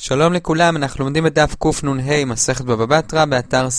שלום לכולם, אנחנו לומדים את דף קנ"ה מסכת בבא בתרא באתר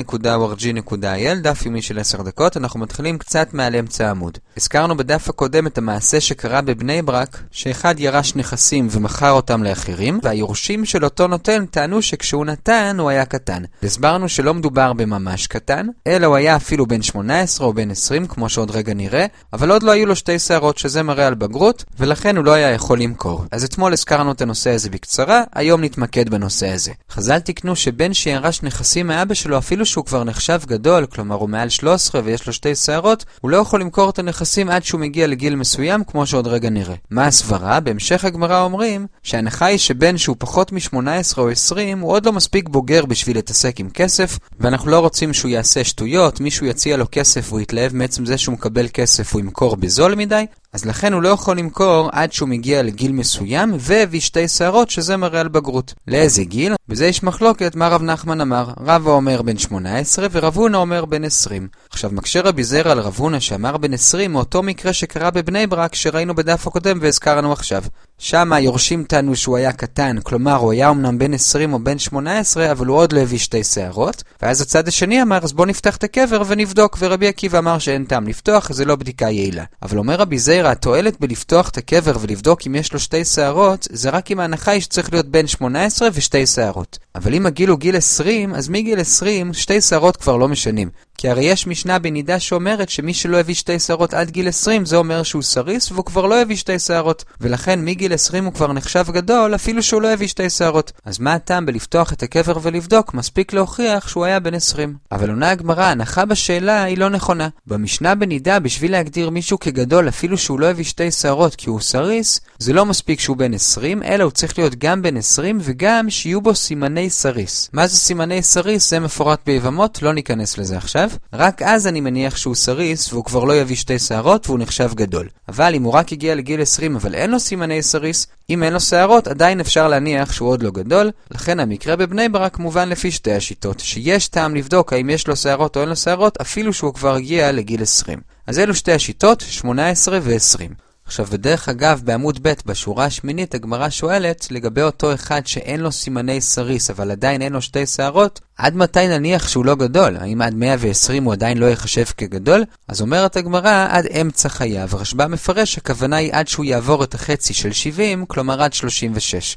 sinai.org.il, דף יומי של 10 דקות. אנחנו מתחילים קצת מעל אמצע העמוד. הזכרנו בדף הקודם את המעשה שקרה בבני ברק, שאחד ירש נכסים ומכר אותם לאחרים, והיורשים של אותו נותן טענו שכשהוא נתן הוא היה קטן. הסברנו שלא מדובר בממש קטן, אלא הוא היה אפילו בן 18 או בן 20, כמו שעוד רגע נראה, אבל עוד לא היו לו 2 שערות, שזה מראה על בגרות, ולכן הוא לא היה יכול למכור. אז אתמול הזכרנו את הנושא הזה בקצרה, היום נתמקד בנושא הזה. חז"ל תקנו שבן שירש נכסים מאבא שלו, אפילו שהוא כבר נחשב גדול, כלומר הוא מעל 13 ויש לו 2 שערות, הוא לא יכול למכור את הנכסים עד שהוא מגיע לגיל מסוים, כמו שעוד רגע נראה. מה הסברה? בהמשך הגמרא אומרים שההנחה היא שבן שהוא פחות מ-18 או 20 הוא עוד לא מספיק בוגר בשביל להתעסק עם כסף, ואנחנו לא רוצים שהוא יעשה שטויות, מישהו יציע לו כסף והוא יתלהב מעצם זה שהוא מקבל כסף הוא ימכור בזול מדי, אז לכן הוא לא יכול למכור עד שהוא מגיע לגיל מסוים והביא 2 שערות, שזה מראה על בגרות. לאיזה גיל? בזה יש מחלוקת מה רב נחמן אמר. רבא אומר בן 18 ורב הונא אומר בן 20. עכשיו מקשה רבי זרע על רב הונא שאמר בן 20 מאותו מקרה שקרה בבני ברק שראינו בדף הקודם והזכרנו עכשיו. שם היורשים טענו שהוא היה קטן, כלומר הוא היה אמנם בן 20 או בן 18, אבל הוא עוד לא הביא 2 שערות. ואז הצד השני אמר, אז בוא נפתח את הקבר ונבדוק, ורבי עקיבא אמר שאין טעם לפתוח, זה לא בדיקה יעילה. אבל אומר רבי זרע, התועלת בלפתוח את הקבר ולבדוק אם יש לו 2 שערות, זה רק אם ההנחה היא שצריך להיות בן 18 ו2 שערות. אבל אם הגיל הוא גיל 20, אז מגיל 20 2 שערות כבר לא משנים. כי הרי יש משנה בנידה שאומרת שמי שלא הביא 2 שערות עד גיל 20, זה אומר שהוא סריס והוא כבר לא הביא 2 שערות. ולכן מגיל 20 הוא כבר נחשב גדול, אפילו שהוא לא הביא 2 שערות. אז מה הטעם בלפתוח את הקבר ולבדוק? מספיק להוכיח שהוא היה בן 20. אבל עונה הגמרא, ההנחה בשאלה היא לא נכונה. במשנה בנידה, בשביל להגדיר מישהו כגדול, אפילו שהוא לא הביא 2 שערות כי הוא סריס, זה לא מספיק שהוא בן 20, אלא הוא צריך להיות גם בן 20 וגם שיהיו בו סימני סריס. מה זה סימני סריס? זה מפורט ביבמות, לא ניכנס לזה עכשיו. רק אז אני מניח שהוא סריס והוא כבר לא יביא 2 שערות והוא נחשב גדול. אבל אם הוא רק הגיע לגיל 20 אבל אין לו סימני סריס, אם אין לו שערות עדיין אפשר להניח שהוא עוד לא גדול. לכן המקרה בבני ברק מובן לפי 2 השיטות, שיש טעם לבדוק האם יש לו שערות או אין לו שערות אפילו שהוא כבר הגיע לגיל 20. אז אלו 2 השיטות, 18 ו-20. עכשיו בדרך אגב בעמוד ב' בשורה השמינית הגמרא שואלת לגבי אותו אחד שאין לו סימני סריס אבל עדיין אין לו 2 שערות, עד מתי נניח שהוא לא גדול? האם עד 120 הוא עדיין לא יחשב כגדול? אז אומרת הגמרא עד אמצע חייו. רשב"א מפרש הכוונה היא עד שהוא יעבור את החצי של 70, כלומר עד 36.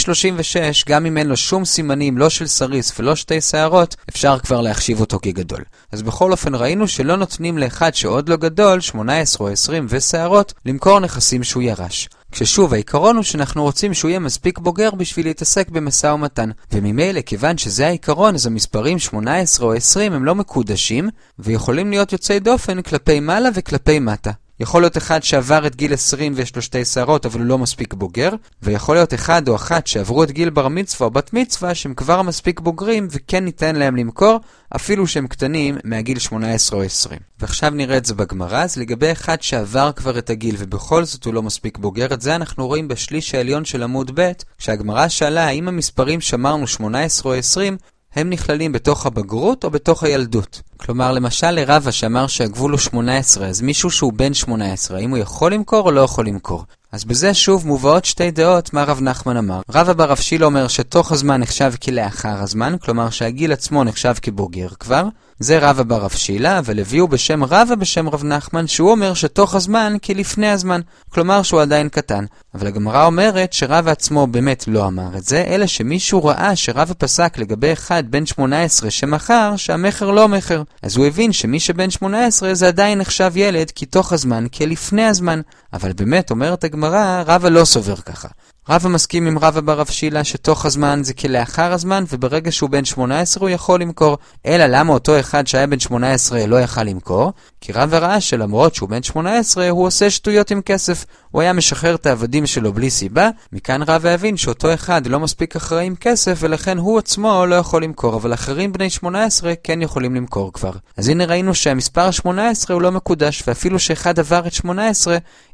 מ-36 גם אם אין לו שום סימנים לא של סריס ולא 2 שערות, אפשר כבר להחשיב אותו כגדול. אז בכל אופן ראינו שלא נותנים לאחד שעוד לא גדול, 18 או 20 ושערות, למכור נכסים שהוא ירש. כששוב העיקרון הוא שאנחנו רוצים שהוא יהיה מספיק בוגר בשביל להתעסק במשא ומתן. וממילא כיוון שזה העיקרון, אז המספרים 18 או 20 הם לא מקודשים ויכולים להיות יוצאי דופן כלפי מעלה וכלפי מטה. יכול להיות אחד שעבר את גיל 20 ויש לו 2 שערות אבל הוא לא מספיק בוגר, ויכול להיות אחד או אחת שעברו את גיל בר מצווה או בת מצווה שהם כבר מספיק בוגרים וכן ניתן להם למכור אפילו שהם קטנים מהגיל 18 או 20. ועכשיו נראה את זה בגמרא. אז לגבי אחד שעבר כבר את הגיל ובכל זאת הוא לא מספיק בוגר, את זה אנחנו רואים בשליש העליון של עמוד ב', כשהגמרא שאלה האם המספרים שמרנו 18 או 20 הם נכללים בתוך הבגרות או בתוך הילדות. כלומר, למשל לרבא שאמר שהגבול הוא 18, אז מישהו שהוא בן 18, האם הוא יכול למכור או לא יכול למכור? אז בזה שוב מובאות 2 דעות מה רב נחמן אמר. רבא בר רב שילה אומר שתוך הזמן נחשב כלאחר הזמן, כלומר שהגיל עצמו נחשב כבוגר כבר. זה רבא בר רב שילה, אבל הביאו בשם רבא בשם רב נחמן שהוא אומר שתוך הזמן כלפני הזמן, כלומר שהוא עדיין קטן. אבל הגמרא אומרת שרבא עצמו באמת לא אמר את זה, אלא שמישהו ראה שרבא פסק לגבי אחד בן 18 שמחר שהמחר לא מחר. אז הוא הבין שמי שבן 18 זה עדיין נחשב ילד כי תוך הזמן כלפני הזמן. אבל באמת אומרת הגמרא רבא לא סובר ככה. רבא מסכים עם רבא בר רב שילה שתוך הזמן זה כלאחר הזמן, וברגע שהוא בן 18 הוא יכול למכור. אלא למה אותו אחד שהיה בן 18 לא יכל למכור? כי רבא ראה שלמרות שהוא בן 18 הוא עושה שטויות עם כסף. הוא היה משחרר את העבדים שלו בלי סיבה. מכאן רבא הבין שאותו אחד לא מספיק אחראי עם כסף ולכן הוא עצמו לא יכול למכור, אבל אחרים בני 18 כן יכולים למכור כבר. אז הנה ראינו שהמספר 18 הוא לא מקודש, ואפילו שאחד עבר את 18,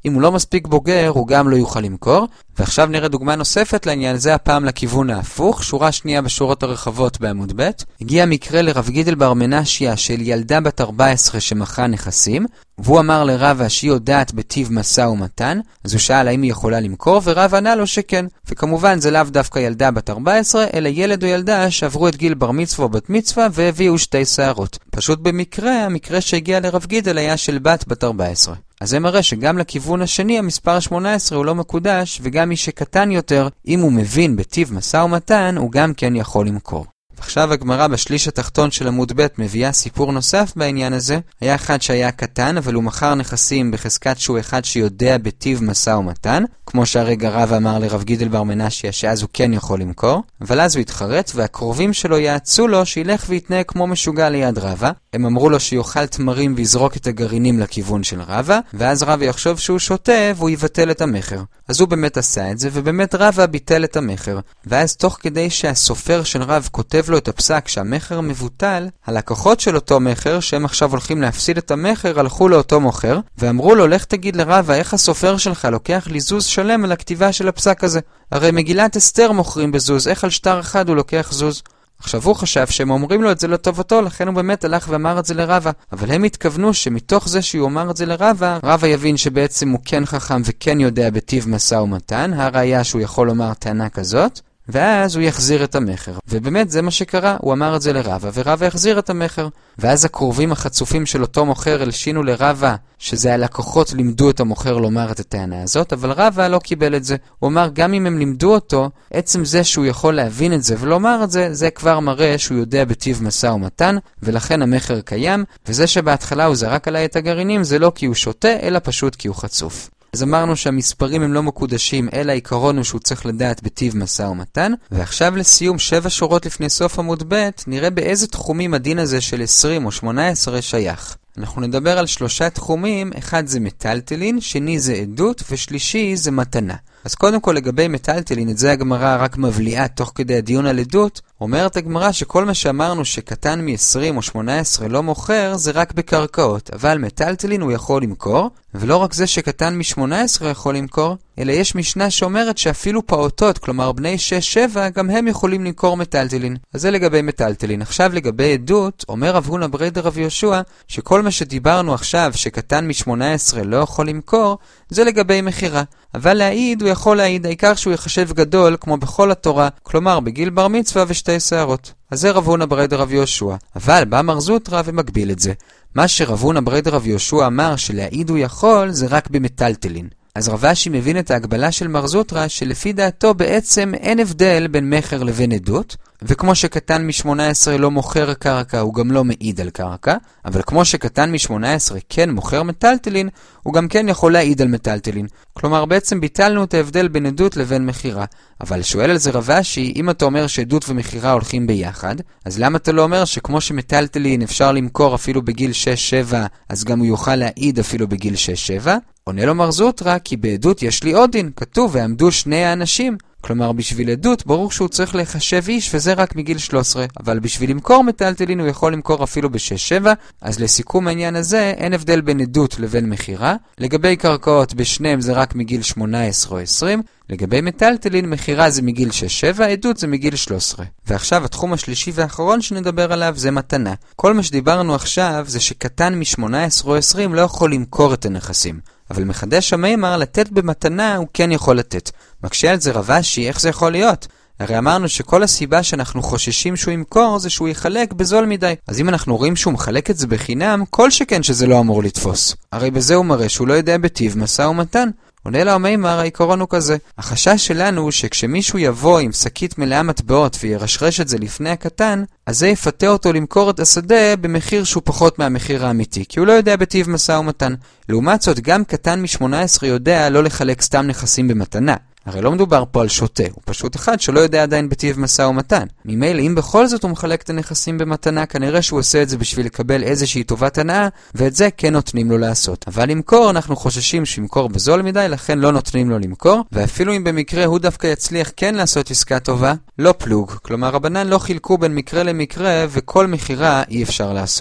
אם הוא לא מספיק בוגר, הוא גם לא יוכל למכור. ועכשיו נראה דוגמה נוספת לעניין זה, הפעם לכיוון ההפוך, שורה שנייה בשורות הרחבות בעמוד ב'. הגיע מקרה לרב גידל בר מנשיה של ילדה בת 14 שמכרה נכסים, והוא אמר לרבא שהיא יודעת בטיב משא ומתן, אז הוא שאל האם היא יכולה למכור, ורבא ענה לו שכן. וכמובן זה לאו דווקא ילדה בת 14, אלא ילד או ילדה שעברו את גיל בר מצווה או בת מצווה והביאו 2 שערות. פשוט במקרה, המקרה שהגיע לרב גידל היה של בת 14. אז זה מראה שגם לכיוון השני המספר 18 הוא לא מקודש, וגם מי שקטן יותר, אם הוא מבין בטיב משא ומתן, הוא גם כן יכול למכור. עכשיו הגמרא בשליש התחתון של עמוד ב' מביאה סיפור נוסף בעניין הזה. היה אחד שהיה קטן, אבל הוא מכר נכסים בחזקת שהוא אחד שיודע בטיב משא ומתן, כמו שהרגע רב אמר לרב גידל בר מנשיה שאז הוא כן יכול למכור, אבל אז הוא התחרט והקרובים שלו יעצו לו שילך ויתנהג כמו משוגע ליד רבא. הם אמרו לו שיאכל תמרים ויזרוק את הגרעינים לכיוון של רבא, ואז רבא יחשוב שהוא שוטה והוא יבטל את המחר. אז הוא באמת עשה את זה, ובאמת רבא ביטל את המחר. ואז תוך כדי שהסופר של רב כותב לו את הפסק שהמחר מבוטל, הלקוחות של אותו מחר, שהם עכשיו הולכים להפסיד את המחר, הלכו לאותו מוכר, ואמרו לו, לך תגיד לרבא איך הסופר שלך לוקח לי זוז שלם על הכתיבה של הפסק הזה. הרי מגילת אסתר מוכרים בזוז, איך על שטר אחד הוא לוקח זוז? עכשיו הוא חשב שהם אומרים לו את זה לטובתו, לכן הוא באמת הלך ואמר את זה לרבא. אבל הם התכוונו שמתוך זה שהוא אומר את זה לרבא, רבא יבין שבעצם הוא כן חכם וכן יודע בטיב משא ומתן, הראיה שהוא יכול לומר טענה כזאת, ואז הוא יחזיר את המחר. ובאמת זה מה שקרה, הוא אמר את זה לרבא, ורבא יחזיר את המחר. ואז הקרובים החצופים של אותו מוכר הלשינו לרבא, שזה הלקוחות לימדו את המוכר לומר את הטענה הזאת, אבל רבא לא קיבל את זה. הוא אמר, גם אם הם לימדו אותו, עצם זה שהוא יכול להבין את זה ולומר את זה, זה כבר מראה שהוא יודע בטיב משא ומתן, ולכן המחר קיים, וזה שבהתחלה הוא זרק עליי את הגרעינים, זה לא כי הוא שותה, אלא פשוט כי הוא חצוף. אז אמרנו שהמספרים הם לא מקודשים, אלא העיקרון הוא שהוא צריך לדעת בטיב משא ומתן. ועכשיו לסיום, 7 שורות לפני סוף עמוד ב', נראה באיזה תחומים הדין הזה של 20 או 18 שייך. אנחנו נדבר על 3 תחומים, אחד זה מטלטלין, שני זה עדות, ושלישי זה מתנה. אז קודם כל לגבי מטלטלין, את זה הגמרא רק מבליעה תוך כדי הדיון על עדות, אומרת הגמרא שכל מה שאמרנו שקטן מ-20 או 18 לא מוכר, זה רק בקרקעות, אבל מטלטלין הוא יכול למכור, ולא רק זה שקטן מ-18 יכול למכור, אלא יש משנה שאומרת שאפילו פעוטות, כלומר בני 6-7, גם הם יכולים למכור מטלטלין. אז זה לגבי מטלטלין. עכשיו לגבי עדות, אומר רב הונא ברי דרב יהושע, שכל מה שדיברנו עכשיו שקטן מ-18 לא יכול למכור, זה לגבי מחירה. אבל להעיד הוא יכול להעיד, העיקר שהוא יחשב גדול כמו בכל התורה, כלומר בגיל בר מצווה ו2 שערות. אז זה רב הונא ברי דרב יהושע. אבל בא מר זוטרא ומגביל את זה. מה שרב הונא ברי דרב יהושע אמר שלהעיד הוא יכול, זה רק במטלטלין. אז רב אשי מבין את ההגבלה של מר זוטרא, שלפי דעתו בעצם אין הבדל בין מחר לבין עדות, וכמו שקטן מ-18 לא מוכר קרקע, הוא גם לא מעיד על קרקע, אבל כמו שקטן מ-18 כן מוכר מטלטלין, הוא גם כן יכול להעיד על מטלטלין. כלומר, בעצם ביטלנו את ההבדל בין עדות לבין מחירה. אבל שואל על זה רב אשי, אם אתה אומר שעדות ומחירה הולכים ביחד, אז למה אתה לא אומר שכמו שמטלטלין אפשר למכור אפילו בגיל 6-7, אז גם הוא יוכל להעיד אפילו בגיל 6-7? עונה לו מר זוטרא, כי בעדות יש לי עוד דין, כתוב ועמדו 2 האנשים. כלומר, בשביל עדות ברור שהוא צריך לחשב איש, וזה רק מגיל 13. אבל בשביל למכור מטלטלין הוא יכול למכור אפילו ב6-7, אז לסיכום העניין הזה אין הבדל בין עדות לבין מחירה. לגבי קרקעות בשניהם זה רק מגיל 18 או 20. לגבי מטלטלין מחירה זה מגיל 6-7, עדות זה מגיל 13. ועכשיו התחום השלישי והאחרון שנדבר עליו זה מתנה. כל מה שדיברנו עכשיו זה שקטן מ-18 או 20 לא יכול למכור את הנכסים. אבל מחדש המימר לתת במתנה הוא כן יכול לתת. מקשה על זה רב אשי, איך זה יכול להיות? הרי אמרנו שכל הסיבה שאנחנו חוששים שהוא ימכור זה שהוא יחלק בזול מדי. אז אם אנחנו רואים שהוא מחלק את זה בחינם, כל שכן שזה לא אמור לתפוס. הרי בזה הוא מראה שהוא לא יודע בטיב משא ומתן. עונה לה המימר, העיקרון הוא כזה. החשש שלנו הוא שכשמישהו יבוא עם שקית מלאה מטבעות וירשרש את זה לפני הקטן, אז זה יפתה אותו למכור את השדה במחיר שהוא פחות מהמחיר האמיתי, כי הוא לא יודע בטיב משא ומתן. לעומת זאת, גם קטן מ-18 יודע לא לחלק סתם נכסים במתנה. הרי לא מדובר פה על שוטה, הוא פשוט אחד שלא יודע עדיין בטיב משא ומתן. ממילא אם בכל זאת הוא מחלק את הנכסים במתנה, כנראה שהוא עושה את זה בשביל לקבל איזושהי טובת הנאה, ואת זה כן נותנים לו לעשות. אבל למכור, אנחנו חוששים שימכור בזול מדי, לכן לא נותנים לו למכור, ואפילו אם במקרה הוא דווקא יצליח כן לעשות עסקה טובה, לא פלוג. כלומר, רבנן לא חילקו בין מקרה למקרה, וכל מחירה אי אפשר לעשות.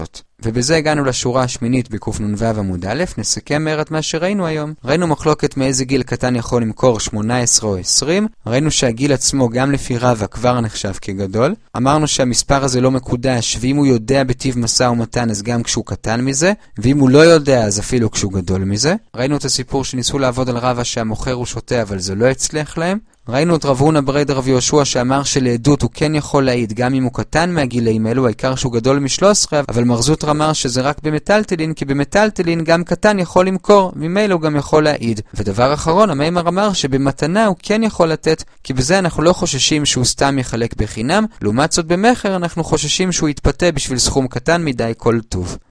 ובזה הגענו לשורה השמינית בקנ"ו עמוד א'. נסכם מהר מה שראינו היום. ראינו מחלוקת מאיזה גיל קטן יכול למכור 18 או 20. ראינו שהגיל עצמו גם לפי רבא כבר נחשב כגדול. אמרנו שהמספר הזה לא מקודש, ואם הוא יודע בטיב משא ומתן אז גם כשהוא קטן מזה, ואם הוא לא יודע אז אפילו כשהוא גדול מזה. ראינו את הסיפור שניסו לעבוד על רבא שהמוכר הוא שוטה אבל זה לא הצליח להם. ראינו את רב הונא ברי דרב יהושע שאמר שלעדות הוא כן יכול להעיד גם אם הוא קטן מהגילאים אלו, העיקר שהוא גדול מ-13, אבל מר זוטרא אמר שזה רק במטלטלין, כי במטלטלין גם קטן יכול למכור, ממילא הוא גם יכול להעיד. ודבר אחרון, המימר אמר שבמתנה הוא כן יכול לתת, כי בזה אנחנו לא חוששים שהוא סתם יחלק בחינם, לעומת זאת במחר אנחנו חוששים שהוא יתפתה בשביל סכום קטן מדי כל טוב.